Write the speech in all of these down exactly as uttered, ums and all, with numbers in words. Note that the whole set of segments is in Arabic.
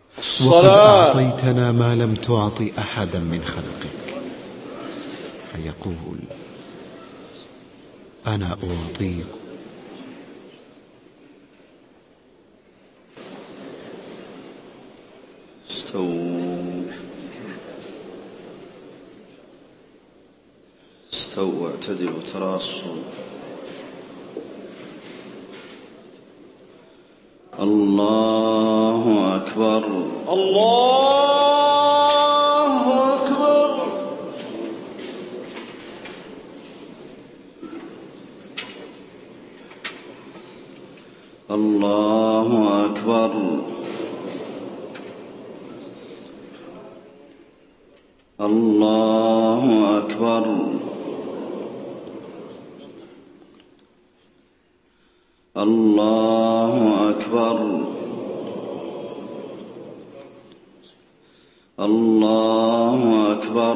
وقد أعطيتنا ما لم تعط أحدا من خلقك، فيقول أنا أعطيك. استووا استووا اعتدلوا تراصوا. الله أكبر الله أكبر. الله أكبر. الله أكبر. الله أكبر. الله أكبر.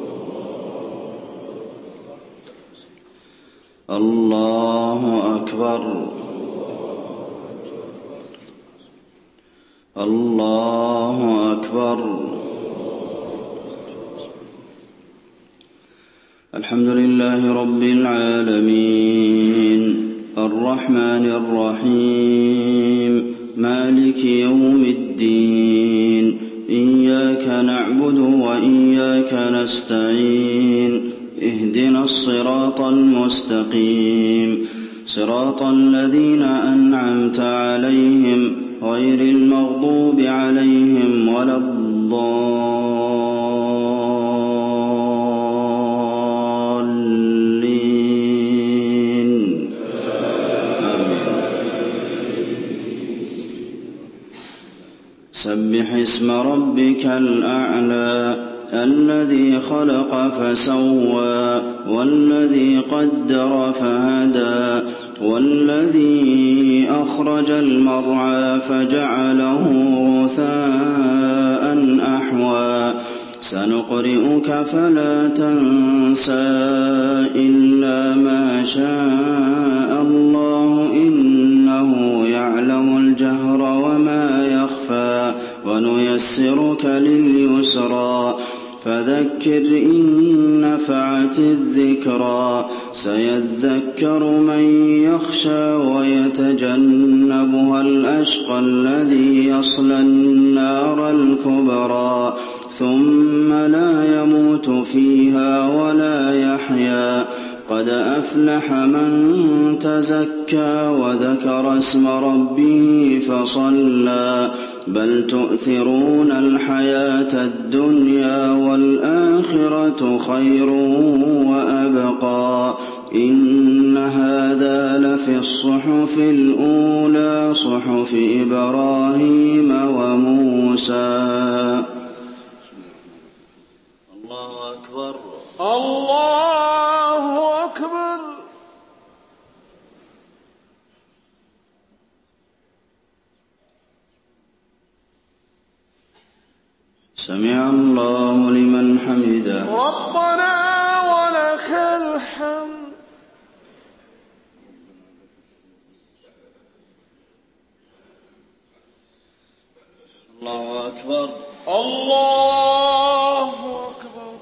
الله أكبر. الله أكبر. الحمد لله رب العالمين الرحمن الرحيم مالك يوم الدين. إياك نعبد وإياك نستعين. اهدنا الصراط المستقيم صراط الذين أنعمت عليهم غير المغضوب عليهم ولا الضالين. آمين. سبح اسم ربك الأعلى الذي خلق فسوى والذي قدر فهدى والذي أخرج المرعى فجعله غثاء أحوى. سنقرئك فلا تنسى إلا ما شاء الله إنه يعلم الجهر وما يخفى. ونيسرك لليسرى فذكر إن نفعت الذكرى. سيذكر من يخشى ويتجنبها الأشقى الذي يصلى النار الكبرى ثم لا يموت فيها ولا يحيا. قد أفلح من تزكى وذكر اسم ربه فصلى. بل تؤثرون الحياة الدنيا والآخرة خير وأبقى. إن هذا لفي الصحف الأولى صحف إبراهيم وموسى. الله أكبر. الله أكبر. سمع الله لمن حمده. ربنا ولك الحمد. الله أكبر. الله أكبر.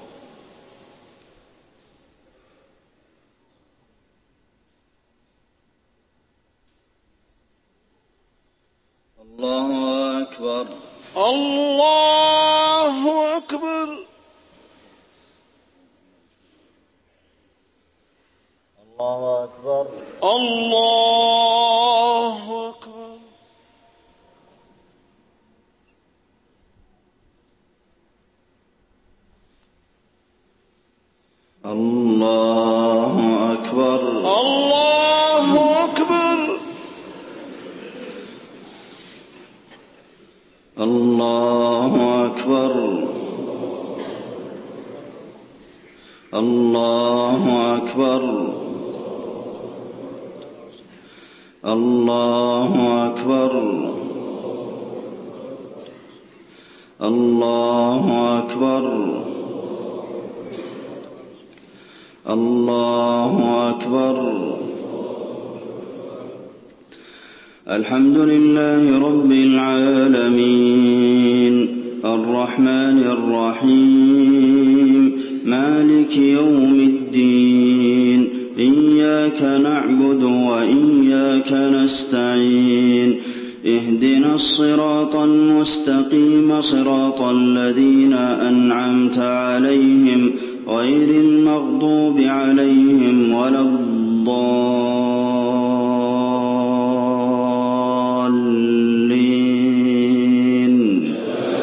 الله أكبر. الله أكبر. الله أكبر. الله أكبر. الله أكبر. الله أكبر. الله أكبر. الله أكبر. الله أكبر. الله أكبر. الله أكبر. الحمد لله رب العالمين الرحمن الرحيم مالك يوم الدين إياك نعبد وإياك نستعين اهدنا الصراط المستقيم صراط الذين أنعمت عليهم غير المغضوب عليهم ولا الضالين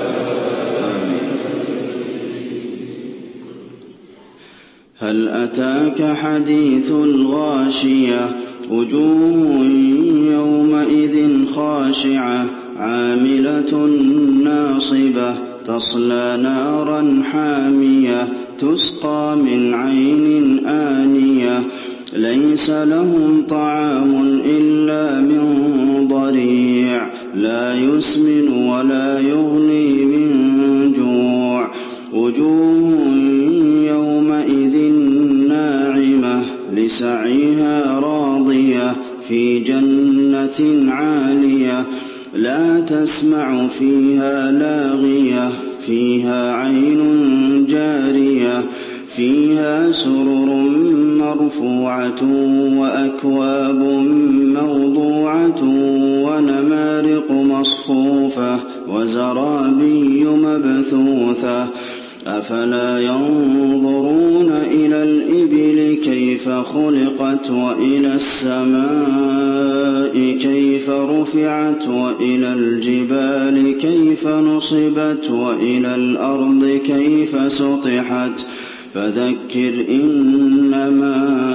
هل أتاك حديث الغاشية وجوه يومئذ خاشعة عاملة ناصبة تصلى نارا حامية تسقى من عين آنية ليس لهم طعام إلا من ضريع لا يسمن ولا يغني من جوع وجوه يومئذ ناعمة لسعيها راضية في جنة عالية لا تسمع فيها لاغية فيها عين جارية فيها سرر مرفوعة وأكواب موضوعة ونمارق مصفوفة وزرابي مبثوثة أفلا ينظرون إلى الإبل كيف خلقت وإلى السماء كيف رفعت وإلى الجبال كيف نصبت وإلى الأرض كيف سطحت فذكر إنما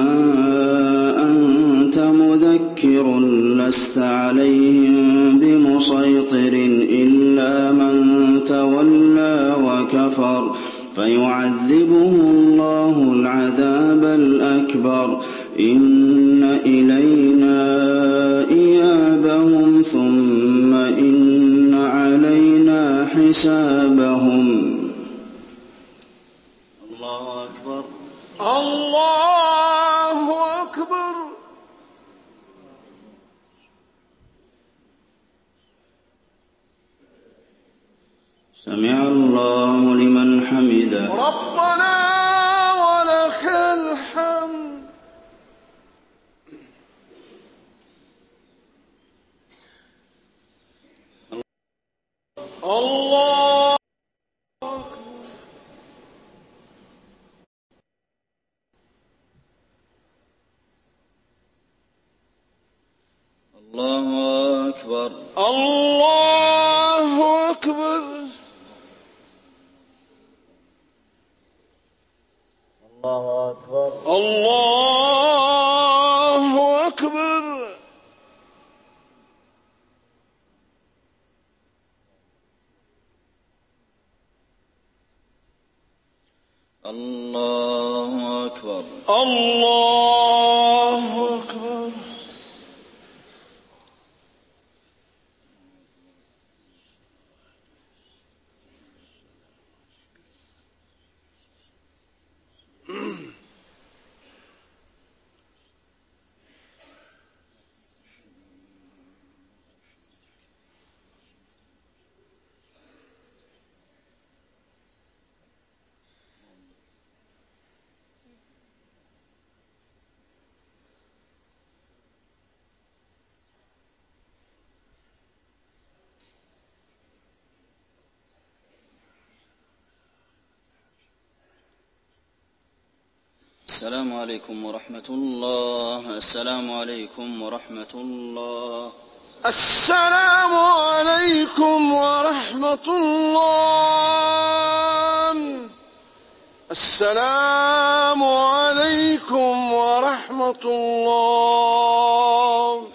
أنت مذكر لست عليهم بمسيطر إلا من تولى وكفر فيعذبه الله العذاب الأكبر إن إلينا إيابهم ثم إن علينا حسابهم الله أكبر الله أكبر سمع الله لمن حمده ربنا ولك الحمد الله الله أكبر الله أكبر الله أكبر الله أكبر الله أكبر الله أكبر السلام عليكم ورحمة الله السلام عليكم ورحمة الله السلام عليكم ورحمة الله السلام عليكم ورحمة الله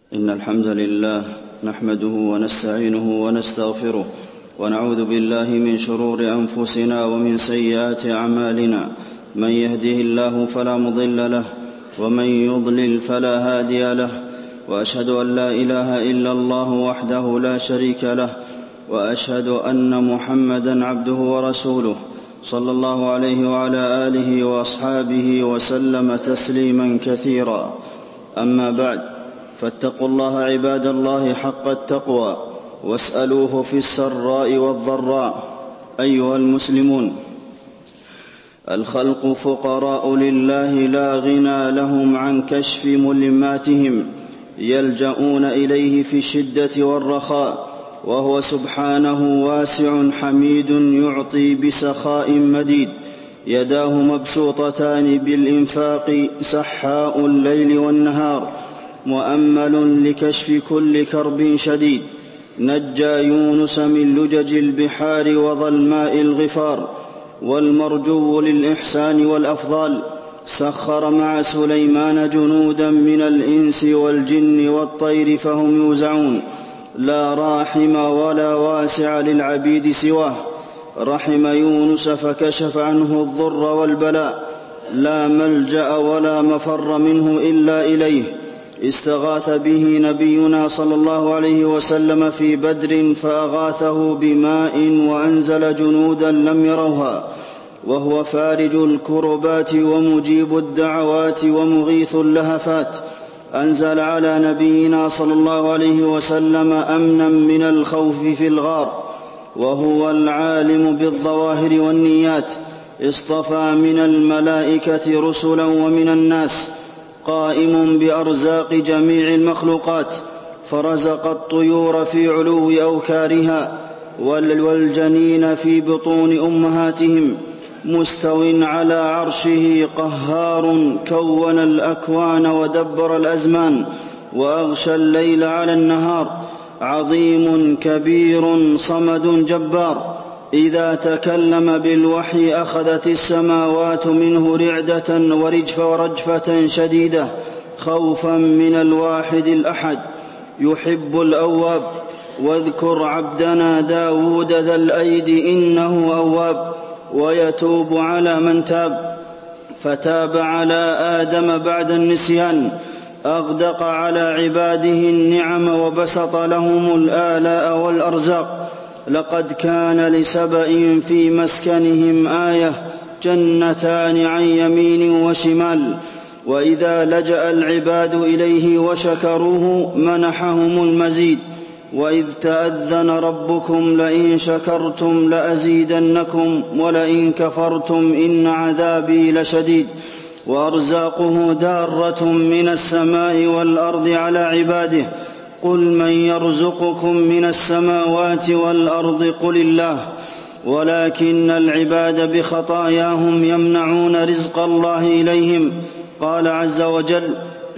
إن الحمد لله نحمده ونستعينه ونستغفره ونعوذ بالله من شرور أنفسنا ومن سيئات أعمالنا. من يهده الله فلا مضل له ومن يضلل فلا هادي له، وأشهد أن لا إله إلا الله وحده لا شريك له، وأشهد أن محمدًا عبده ورسوله صلى الله عليه وعلى آله وأصحابه وسلم تسليمًا كثيرا. أما بعد، فاتقوا الله عباد الله حق التقوى واسألوه في السراء والضراء. أيها المسلمون، الخلق فقراء لله لا غنى لهم عن كشف ملماتهم، يلجؤون إليه في الشدة والرخاء، وهو سبحانه واسع حميد يعطي بسخاء مديد، يداه مبسوطتان بالإنفاق سحاء الليل والنهار، مؤمل لكشف كل كرب شديد. نجى يونس من لجج البحار وظلماء الغفار، والمرجو للإحسان والأفضال سخر مع سليمان جنودا من الإنس والجن والطير فهم يوزعون. لا راحم ولا واسع للعبيد سواه، رحم يونس فكشف عنه الضر والبلاء، لا ملجأ ولا مفر منه إلا إليه. استغاث به نبينا صلى الله عليه وسلم في بدر فأغاثه بماء وأنزل جنودا لم يروها، وهو فارج الكربات ومجيب الدعوات ومغيث اللهفات. أنزل على نبينا صلى الله عليه وسلم أمنا من الخوف في الغار، وهو العالم بالظواهر والنيات. اصطفى من الملائكة رسلا ومن الناس، قائم بأرزاق جميع المخلوقات، فرزق الطيور في علو أوكارها والجنين في بطون أمهاتهم، مستو على عرشه قهار، كون الأكوان ودبر الأزمان، وأغشى الليل على النهار، عظيم كبير صمد جبار. إذا تكلم بالوحي أخذت السماوات منه رعدة ورجف ورجفة شديدة، خوفا من الواحد الأحد. يحب الأواب، واذكر عبدنا داود ذا الأيد إنه أواب، ويتوب على من تاب. فتاب على آدم بعد النسيان، أغدق على عباده النعم وبسط لهم الآلاء والأرزاق. لقد كان لسبإ في مسكنهم آية، جنتان عن يمين وشمال. وإذا لجأ العباد إليه وشكروه منحهم المزيد. وإذ تأذن ربكم لئن شكرتم لأزيدنكم ولئن كفرتم إن عذابي لشديد. وأرزاقه دارة من السماء والأرض على عباده. قل من يرزقكم من السماوات والأرض قل الله، ولكن العباد بخطاياهم يمنعون رزق الله إليهم. قال عز وجل: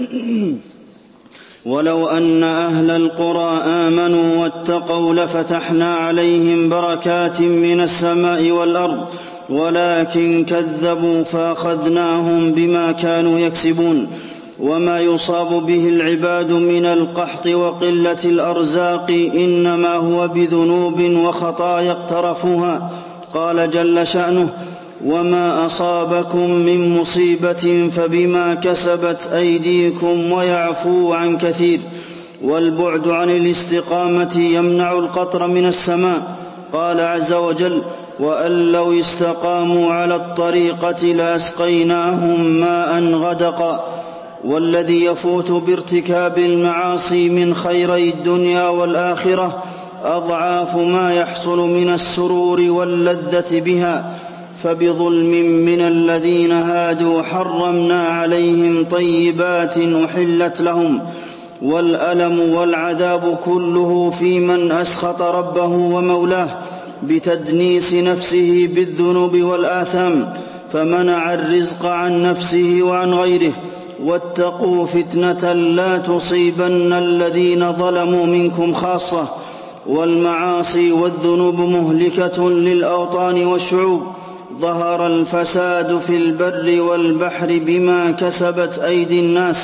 ولو أن أهل القرى آمنوا واتقوا لفتحنا عليهم بركات من السماء والأرض ولكن كذبوا فأخذناهم بما كانوا يكسبون. وما يصاب به العباد من القحط وقلة الأرزاق إنما هو بذنوب وخطايا اقترفوها. قال جل شأنه: وما أصابكم من مصيبة فبما كسبت أيديكم ويعفو عن كثير. والبعد عن الاستقامة يمنع القطر من السماء. قال عز وجل: وأن لو استقاموا على الطريقة لأسقيناهم ماء غدقا. والذي يفوت بارتكاب المعاصي من خيري الدنيا والآخرة أضعاف ما يحصل من السرور واللذة بها. فبظلم من الذين هادوا حرمنا عليهم طيبات أحلت لهم. والألم والعذاب كله في من أسخط ربه ومولاه بتدنيس نفسه بالذنوب والآثام، فمنع الرزق عن نفسه وعن غيره. واتقوا فتنة لا تصيبن الذين ظلموا منكم خاصة. والمعاصي والذنوب مهلكة للأوطان والشعوب. ظهر الفساد في البر والبحر بما كسبت أيدي الناس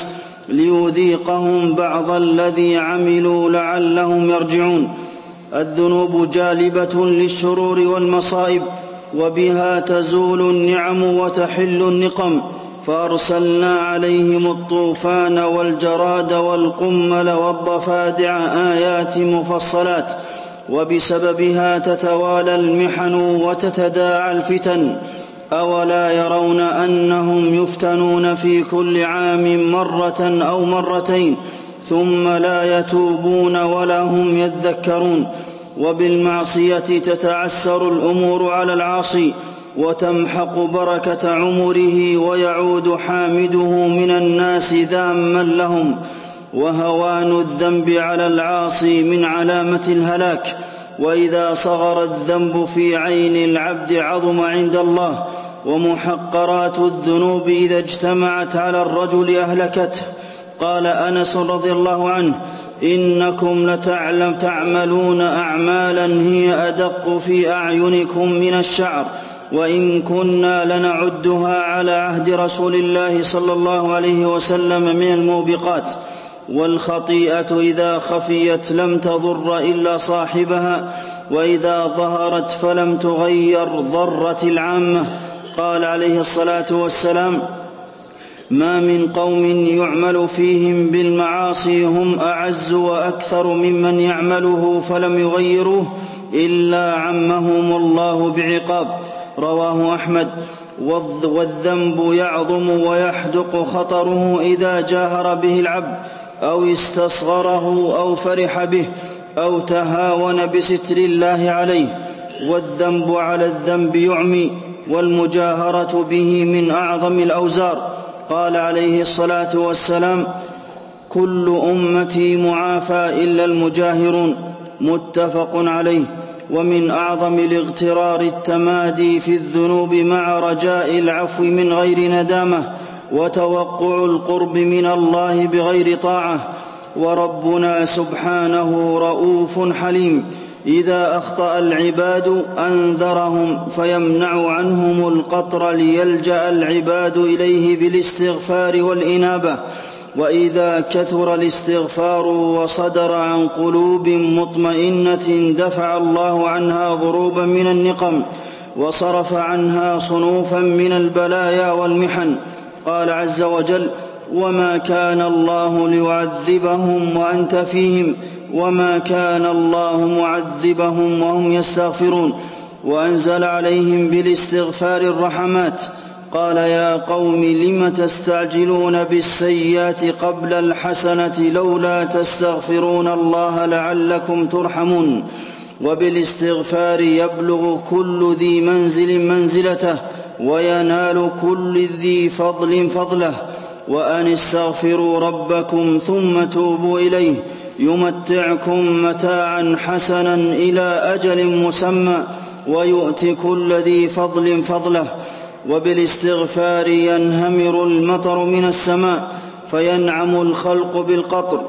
ليذيقهم بعض الذي عملوا لعلهم يرجعون. الذنوب جالبة للشرور والمصائب، وبها تزول النعم وتحل النقم، فأرسلنا عليهم الطوفان والجراد والقمل والضفادع آيات مفصلات، وبسببها تتوالى المحن وتتداعى الفتن. أولا يرون أنهم يفتنون في كل عام مرة أو مرتين ثم لا يتوبون ولا هم يذكرون؟ وبالمعصية تتعسر الأمور على العاصي وتمحق بركة عمره، ويعود حامده من الناس ذاما لهم. وهوان الذنب على العاصي من علامة الهلاك، وإذا صغر الذنب في عين العبد عظم عند الله. ومحقرات الذنوب إذا اجتمعت على الرجل أهلكته. قال أنس رضي الله عنه: إنكم لتعلم تعملون أعمالا هي أدق في أعينكم من الشعر، وإن كنا لنعدها على عهد رسول الله صلى الله عليه وسلم من الموبقات. والخطيئة إذا خفيت لم تضر إلا صاحبها، وإذا ظهرت فلم تغير ضرت العامة. قال عليه الصلاة والسلام: ما من قوم يعمل فيهم بالمعاصي هم أعز وأكثر ممن يعمله فلم يغيروه إلا عمهم الله بعقاب. رواه أحمد. والذنب يعظم ويحدق خطره إذا جاهر به العبد أو استصغره أو فرح به أو تهاون بستر الله عليه. والذنب على الذنب يعمي، والمجاهرة به من أعظم الأوزار. قال عليه الصلاة والسلام: كل أمتي معافى إلا المجاهرون. متفق عليه. ومن أعظم الاغترار التمادي في الذنوب مع رجاء العفو من غير ندامة، وتوقع القرب من الله بغير طاعة. وربنا سبحانه رؤوف حليم، إذا أخطأ العباد أنذرهم فيمنع عنهم القطر ليلجأ العباد إليه بالاستغفار والإنابة. وإذا كثر الاستغفار وصدر عن قلوب مطمئنة دفع الله عنها ضروبا من النقم، وصرف عنها صنوفا من البلايا والمحن. قال عز وجل: وما كان الله ليعذبهم وأنت فيهم وما كان الله معذبهم وهم يستغفرون. وأنزل عليهم بالاستغفار الرحمات. قال: يا قوم لم تستعجلون بالسيئات قبل الحسنة لولا تستغفرون الله لعلكم ترحمون. وبالاستغفار يبلغ كل ذي منزل منزلته، وينال كل ذي فضل فضله. وأن استغفروا ربكم ثم توبوا إليه يمتعكم متاعا حسنا إلى أجل مسمى، ويؤتي كل ذي فضل فضله. وبالاستغفار ينهمر المطر من السماء، فينعم الخلق بالقطر،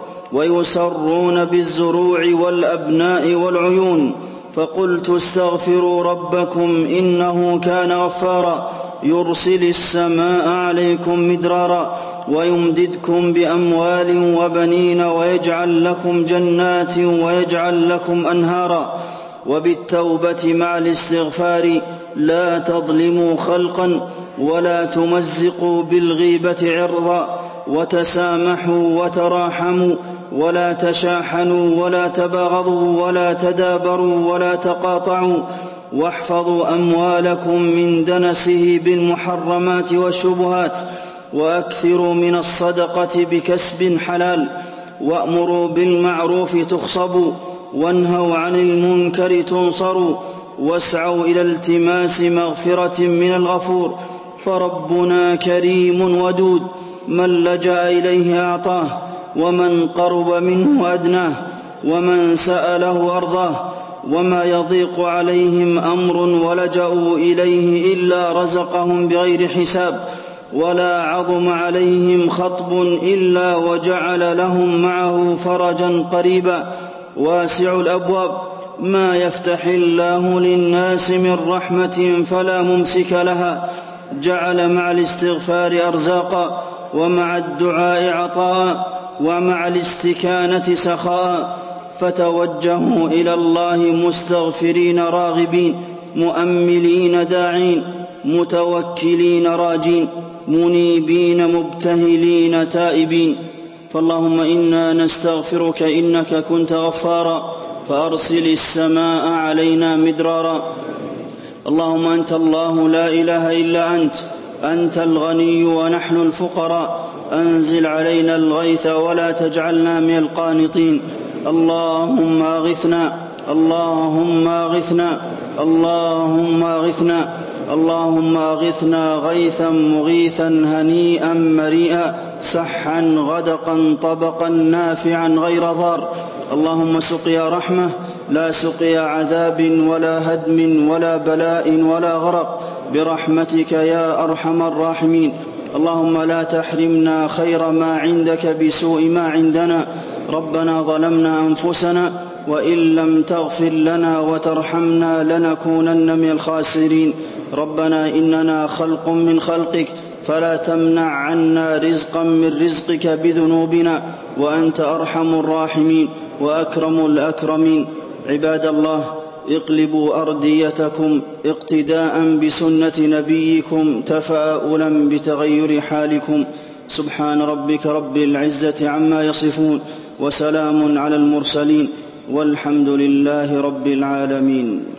ويسرون بالزروع والأبناء والعيون. فقلت: استغفروا ربكم إنه كان غفارا، يرسل السماء عليكم مدرارا، ويمددكم بأموال وبنين، ويجعل لكم جنات ويجعل لكم أنهارا. وبالتوبة مع الاستغفار لا تظلموا خلقا، ولا تمزقوا بالغيبة عرضا، وتسامحوا وتراحموا، ولا تشاحنوا ولا تباغضوا ولا تدابروا ولا تقاطعوا. واحفظوا أموالكم من دنسه بالمحرمات والشبهات، وأكثروا من الصدقة بكسب حلال. وأمروا بالمعروف تخصبوا، وانهوا عن المنكر تنصروا، واسعوا إلى التماس مغفرة من الغفور. فربنا كريم ودود، من لجأ إليه أعطاه، ومن قرب منه أدناه، ومن سأله أرضاه. وما يضيق عليهم أمر ولجأوا إليه إلا رزقهم بغير حساب، ولا عظم عليهم خطب إلا وجعل لهم معه فرجا قريبا. واسع الأبواب، ما يفتح الله للناس من رحمة فلا ممسك لها، جعل مع الاستغفار أرزاقا، ومع الدعاء عطاء ومع الاستكانة سخاء، فتوجهوا إلى الله مستغفرين راغبين، مؤملين داعين، متوكلين راجين، منيبين مبتهلين تائبين. فاللهم إنا نستغفرك إنك كنت غفارا فأرسل السماء علينا مدرارا. اللهم أنت الله لا إله إلا أنت، أنت الغني ونحن الفقراء، أنزل علينا الغيث ولا تجعلنا من القانطين. اللهم أغثنا، اللهم أغثنا، اللهم أغثنا، اللهم أغثنا غيثا مغيثا هنيئا مريئا، سحا غدقا طبقا نافعا غير ضار. اللهم سقيا رحمة لا سقيا عذاب ولا هدم ولا بلاء ولا غرق، برحمتك يا أرحم الراحمين. اللهم لا تحرمنا خير ما عندك بسوء ما عندنا. ربنا ظلمنا أنفسنا وإن لم تغفر لنا وترحمنا لنكونن من الخاسرين. ربنا إننا خلق من خلقك فلا تمنع عنا رزقا من رزقك بذنوبنا، وأنت أرحم الراحمين وأكرم الأكرمين. عباد الله، اقلبوا أرديتكم اقتداء بسنة نبيكم تفاؤلا بتغير حالكم. سبحان ربك رب العزة عما يصفون، وسلام على المرسلين، والحمد لله رب العالمين.